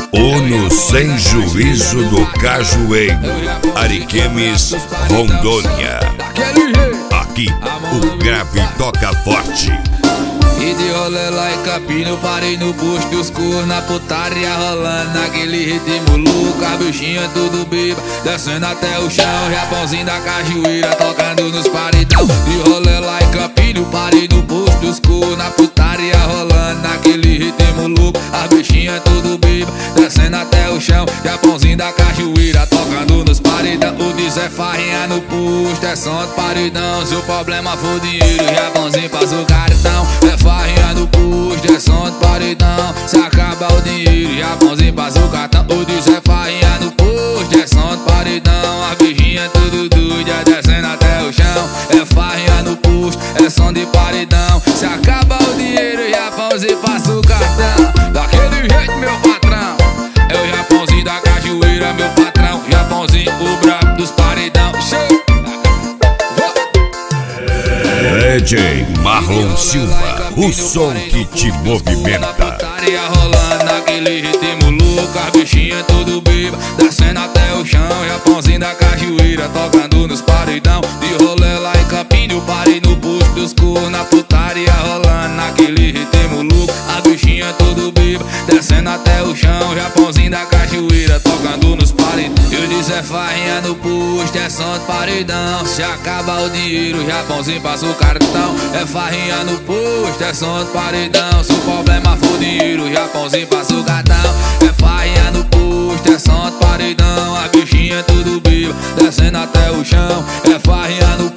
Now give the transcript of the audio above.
Uno sem juízo do Cajueiro, Ariquemes, Rondônia. Aqui o grave toca forte. E de rolê lá em Campina, parei no posto dos cor, na putaria rolando naquele ritmo louco. A bichinha tudo beba, descendo até o chão, Japãozinho da cajueira tocando nos paredão. De rolê lá em Campina, parei no posto dos cor, na putaria rolando naquele ritmo louco. A bichinha tudo beba, descendo até o chão, Japãozinho da cajueira tocando nos paredão. O diz é farrinha no posto, é som de paredão. Se o problema for dinheiro, Japãozinho passa o cartão. É farrinha no posto, é som de paredão. Se acaba o dinheiro, Japãozinho passa o cartão. O diz é farrinha no posto, é som de paredão. A bichinha tudo doida, descendo até o chão. É farrinha no posto, é som de paredão. Se acaba o dinheiro, Japãozinho passa o cartão. Daquele jeito, meu patrão, é o Japãozinho da cajueira, meu patrão. Japãozinho, o brabo dos paredão. DJ Marlon Silva, o som que te movimenta. Putaria rolando naquele ritmo louco, a bichinha tudo beba, descendo até o chão, Japãozinho da cajueira tocando nos paredão. De rolê lá em Campina, eu parei no posto dos cor, na putaria rolando naquele ritmo louco, a bichinha tudo beba, descendo até o chão, Japãozinho da cajueira tocando nos paredão. Eu disse é farrinha no posto, é som de paredão. Se acaba o dinheiro, Japãozinho passa o cartão. É farrinha no posto, é som de paredão. Se o problema for dinheiro, Japãozinho passa o cartão. É farrinha no posto, é som de paredão. A bichinha tudo beba, descendo até o chão. É farrinha no